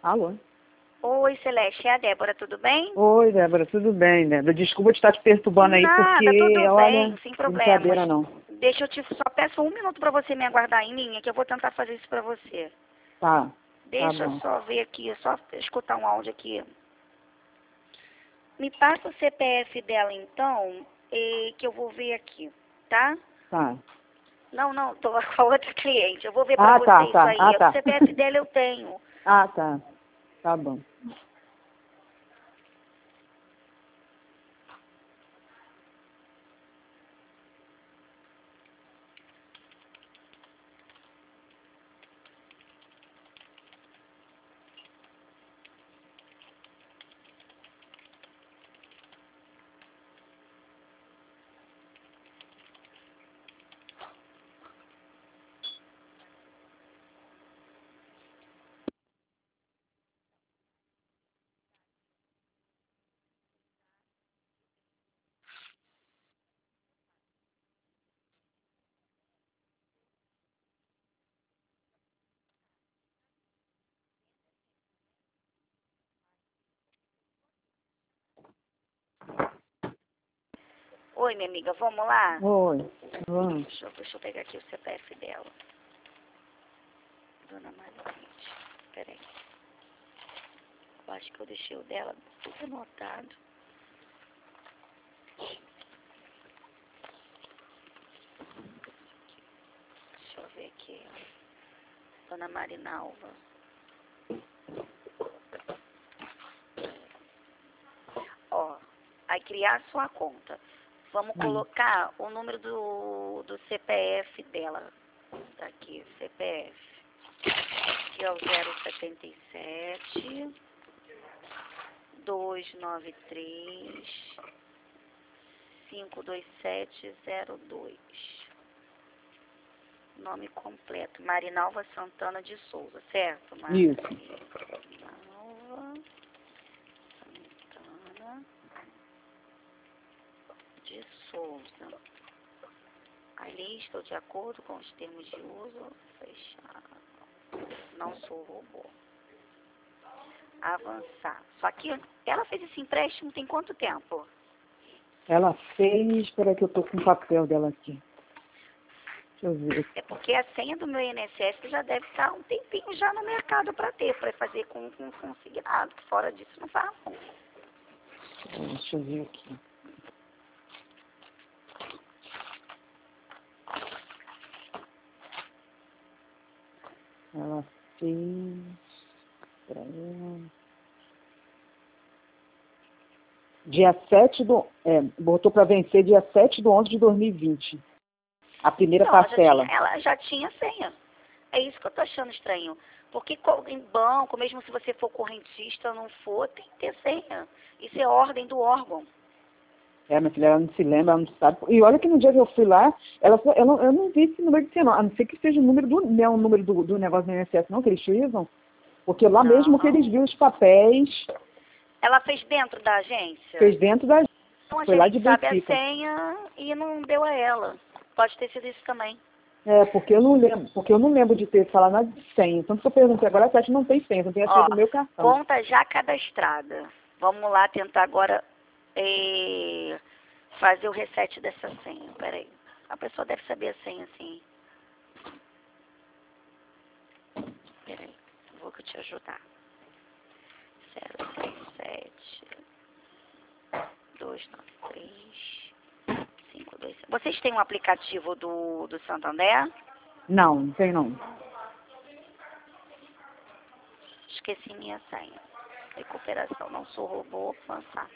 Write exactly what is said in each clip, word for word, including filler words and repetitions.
Alô? Oi, Celeste, é a Débora, tudo bem? Oi, Débora, tudo bem, Débora? Desculpa te estar te perturbando aí, Nada, porque, tudo olha, bem, sem brincadeira problemas. não. Deixa eu te... Só peço um minuto para você me aguardar em linha, que eu vou tentar fazer isso para você. Tá, tá Deixa eu bom. só ver aqui, só escutar um áudio aqui. Me passa o C P F dela, então, e que eu vou ver aqui, tá? Tá. Não, não, tô com a outra cliente. Eu vou ver para Ah, você tá, isso tá, aí. ah, O tá. C P F dela eu tenho. Ah, tá, tá bom. Oi, minha amiga, vamos lá? Oi, vamos. Deixa eu, deixa eu pegar aqui o C P F dela. Dona Maria, peraí. Eu acho que eu deixei o dela tudo anotado. Deixa eu ver aqui. Dona Marinalva. Ó, aí criar sua conta. Vamos Hum. colocar o número do, do C P F dela. Tá aqui, C P F. Que é o zero setenta e sete, dois nove três, cinco dois sete zero dois. Nome completo, Marinalva Santana de Souza, certo? Isso. Marinalva Santana de Souza. Ali estou de acordo com os termos de uso. Fechado. Não sou robô. Avançar. Só que ela fez esse empréstimo tem quanto tempo? Ela fez, espera que eu tô com o papel dela aqui. Deixa eu ver. É porque a senha do meu I N S S já deve estar um tempinho já no mercado para ter, para fazer com, com consignado. Fora disso não faz não. Deixa eu ver aqui. Ela fez... Pra ela. Dia sete do... É, botou para vencer dia sete do onze de dois mil e vinte. A primeira Não, ela já, parcela. tinha, ela já tinha senha. É isso que eu tô achando estranho. Porque em banco, mesmo se você for correntista ou não for, tem que ter senha. Isso é ordem do órgão. É, minha filha, ela não se lembra, ela não sabe. E olha que no dia que eu fui lá, ela, eu, não, eu não vi esse número de senha, não. A não ser que seja o número do, não é o número do, do negócio do I N S S, não, que eles usam. Porque lá Não, mesmo que eles não. viram os papéis, Ela fez dentro da agência? fez dentro da... Então a Foi lá de gerente sabe a Benfica. senha e não deu a ela. Pode ter sido isso também. É, porque eu não lembro, porque eu não lembro de ter falado nada de senha. Tanto que eu perguntei agora, a Tati não tem senha, não tem a senha Ó, do meu cartão. conta já cadastrada. Vamos lá tentar agora eh, fazer o reset dessa senha. Peraí. A pessoa deve saber a senha, sim. Peraí. Vou que eu te ajudar. zero seis sete, dois nove três, cinco dois sete. Vocês têm um aplicativo do, do Santander? Não, não tem não. Esqueci minha senha. Recuperação. Não sou robô. Avançar.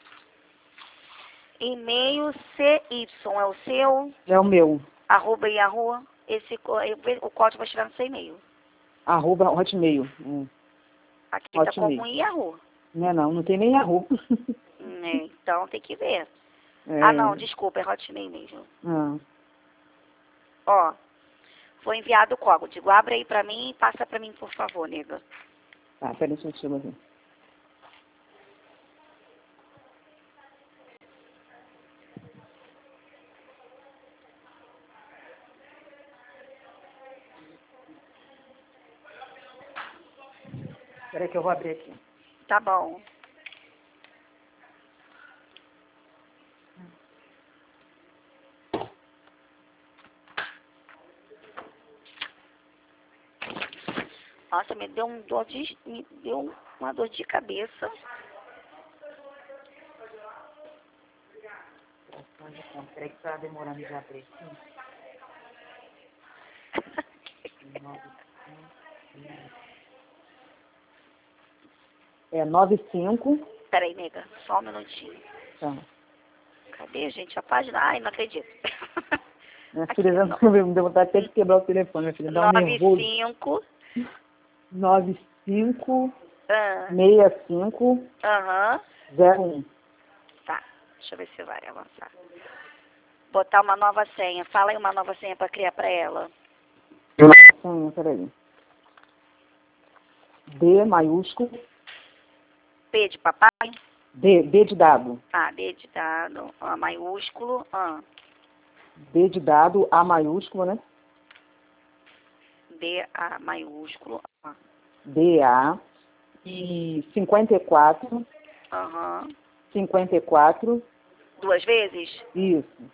E-mail C Y é o seu? É o meu. Arroba Yahoo. Esse, o código vai estiver no seu e-mail. Arroba Hotmail. Hum, Aqui tá Hotmail. como Yahoo. Não é não, não tem nem Yahoo. Né? Então tem que ver. É, Ah, não, desculpa, é Hotmail mesmo. ah, Ó, foi enviado o código. Abre aí pra mim e passa pra mim, por favor, nega. tá, peraí, deixa eu ver. Espera aí que eu vou abrir aqui. Tá bom. Nossa, me deu um dor de, me deu uma dor de cabeça. Espera aí que tá demorando de abrir aqui. É nove cinco. Peraí, nega, só um minutinho. Tá. Cadê, gente, a página? Ai, não acredito. Minha Aqui, filha já não. não me deu vontade até de quebrar o telefone, minha filha. Dá um nove nervoso. cinco. nove cinco Ah, seis cinco Aham. zero um. Tá, deixa eu ver se vai avançar. Botar uma nova senha. Fala aí uma nova senha pra criar pra ela. Senha, peraí. D maiúsculo. P de papai. D, D de dado. Ah, D de dado. A maiúsculo. Ah, D de dado, A maiúsculo, né? D, A maiúsculo. Ah, D, A. E cinquenta e quatro. Aham. cinquenta e quatro. Duas vezes? Isso.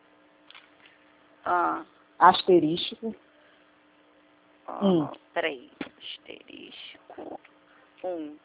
Ah. Asterístico. ah Um. Peraí. Asterisco. Um.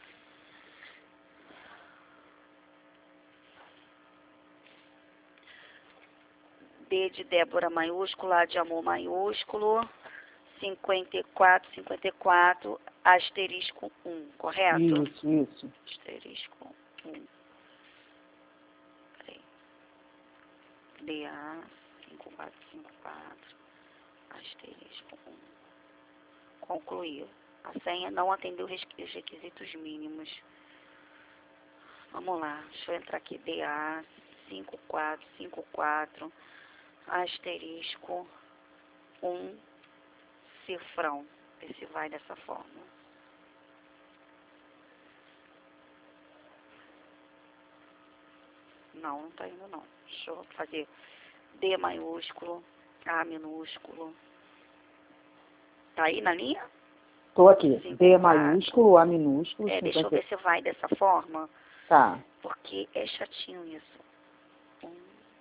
D de Débora maiúsculo, A de amor maiúsculo, cinquenta e quatro, cinquenta e quatro, asterisco um, correto? Isso, isso. Asterisco um. Peraí. D A cinco quatro cinco quatro, asterisco um. Concluir. A senha não atendeu os requisitos mínimos. Vamos lá, deixa eu entrar aqui. D A cinco quatro cinco quatro, asterisco um, cifrão. Ver se vai dessa forma. Não, não tá indo não. Deixa eu fazer D maiúsculo, A minúsculo. Tá aí na linha? Tô aqui. Cinco, D quatro. maiúsculo, A minúsculo. É, deixa eu cinquenta. ver se vai dessa forma. Tá. Porque é chatinho isso. Um.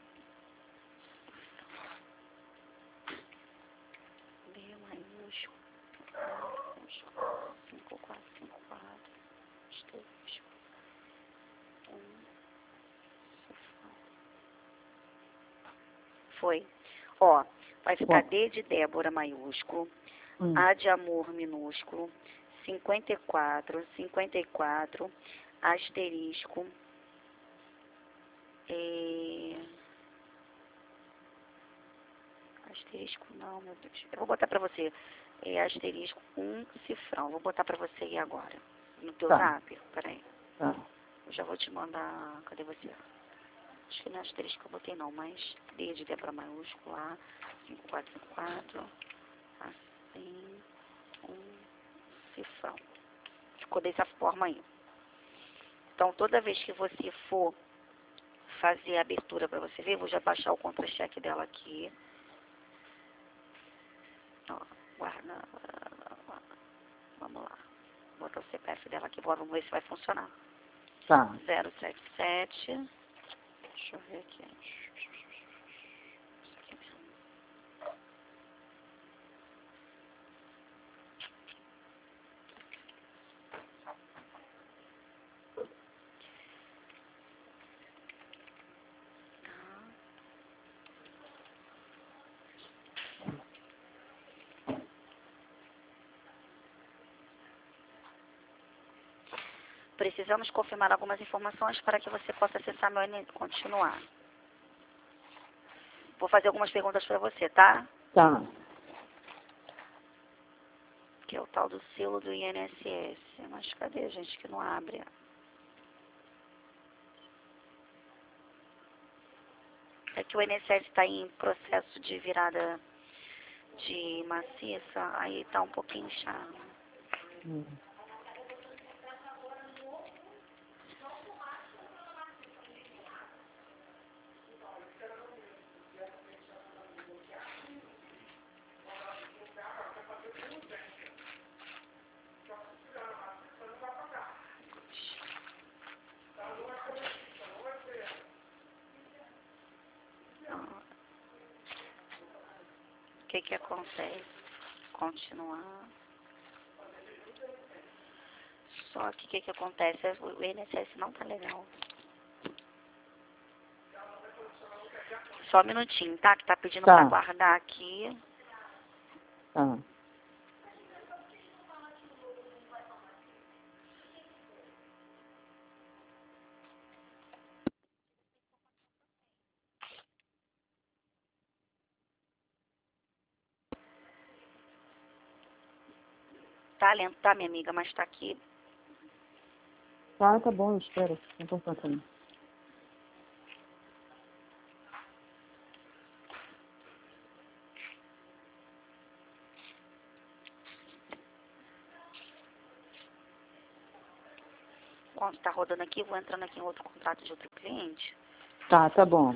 D maiúsculo. A minúsculo. cinco quatro cinco quatro. Asterisco. Um. Foi. Ó, vai ficar Bom. D de Débora maiúsculo, Hum. A de amor minúsculo, cinquenta e quatro, cinquenta e quatro, asterisco, é... asterisco não, meu Deus, eu vou botar pra você, é asterisco um cifrão, vou botar pra você aí agora, no teu Tá. zap, peraí, Tá. eu já vou te mandar, cadê você? Acho que não é asterisco que eu botei não, mas D de Débora maiúsculo, A, cinco quatro cinco quatro, assim, um cifrão. Ficou dessa forma aí. Então, toda vez que você for fazer a abertura para você ver, vou já baixar o contra-cheque dela aqui. Ó, guarda. Vamos lá. Vou botar o C P F dela aqui, bora, vamos ver se vai funcionar. Tá. zero sete sete. Deixa eu ver aqui. Isso aqui mesmo. Precisamos confirmar algumas informações para que você possa acessar meu I N S S. Continuar. Vou fazer algumas perguntas para você, tá? Tá. Que é o tal do selo do I N S S. Mas cadê, gente, que não abre? É que o I N S S está em processo de virada de maciça, aí tá um pouquinho chato. Hum. que que acontece? Continuar. Só que o que que acontece? O I N S S não tá legal. Só um minutinho, tá? Que tá pedindo Tá. pra guardar aqui. Tá. Tá lento, tá, minha amiga? Mas tá aqui. Tá, tá bom, eu espero. É importante também. Bom, tá rodando aqui, vou entrando aqui em outro contrato de outro cliente. Tá, tá bom.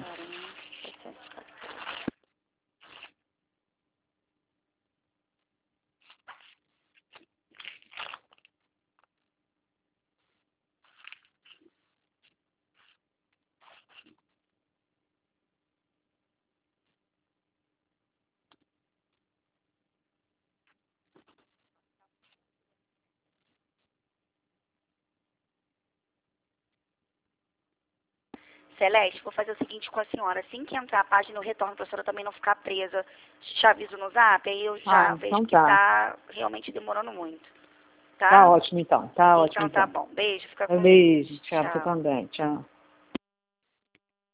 Celeste, vou fazer o seguinte com a senhora. Assim que entrar a página, eu retorno pra senhora também não ficar presa. Te aviso no zap, aí eu já Ah, vejo então que tá. tá realmente demorando muito. Tá? Tá ótimo então. Tá ótimo Então tá então. bom. Beijo, fica com Deus. Beijo. Tchau, você Tchau. também. Tchau.